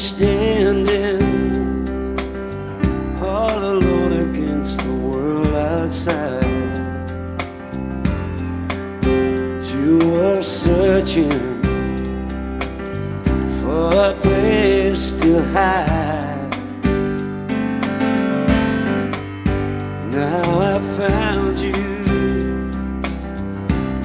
standing all alone against the world outside. You were searching for a place to hide.